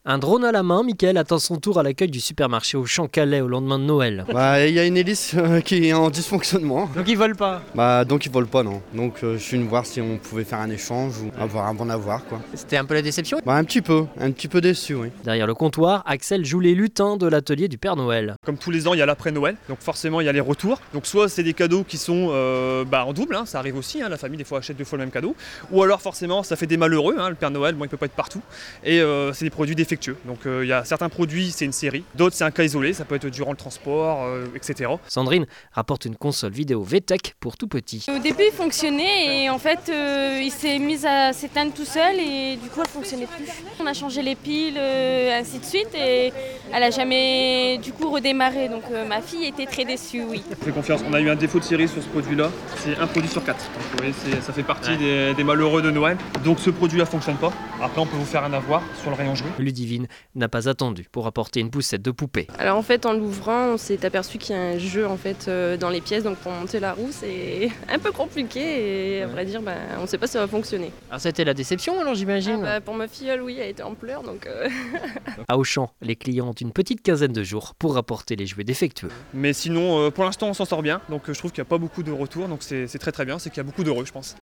Un drone à la main, Mickaël attend son tour à l'accueil du supermarché Auchan Calais au lendemain de Noël. Il y a une hélice qui est en dysfonctionnement. Donc ils volent pas. Donc ils volent pas, non. Donc je suis venu voir si on pouvait faire un échange ou avoir avant d'avoir quoi. C'était un peu la déception. Un petit peu déçu, oui. Derrière le comptoir, Axel joue les lutins de l'atelier du Père Noël. Comme tous les ans, il y a l'après-Noël, donc forcément il y a les retours. Donc soit c'est des cadeaux qui sont en double, ça arrive aussi, la famille des fois achète 2 fois le même cadeau. Ou alors forcément ça fait des malheureux, le Père Noël, il peut pas être partout. Et c'est des produits défectueux. Donc il y a certains produits, c'est une série, d'autres c'est un cas isolé, ça peut être durant le transport, etc. Sandrine rapporte une console vidéo VTech pour tout petit. Au début il fonctionnait et en fait il s'est mis à s'éteindre tout seul et du coup elle fonctionnait plus. On a changé les piles, ainsi de suite et elle a jamais du coup redémarré, donc ma fille était très déçue, oui. Fais confiance, on a eu un défaut de série sur ce produit-là, c'est un produit sur 4. Donc vous voyez, ça fait partie des malheureux de Noël. Donc ce produit-là fonctionne pas. Après on peut vous faire un avoir sur le rayon jouet. Ludivine n'a pas attendu pour apporter une poussette de poupée. Alors en fait en l'ouvrant on s'est aperçu qu'il y a un jeu en fait dans les pièces, donc pour monter la roue c'est un peu compliqué et à vrai dire on ne sait pas si ça va fonctionner. Alors c'était la déception alors j'imagine. Pour ma filleule oui, elle était en pleurs donc... À Auchan, les clients ont une petite quinzaine de jours pour rapporter les jouets défectueux. Mais sinon pour l'instant on s'en sort bien, donc je trouve qu'il n'y a pas beaucoup de retours, donc c'est très très bien, c'est qu'il y a beaucoup d'heureux je pense.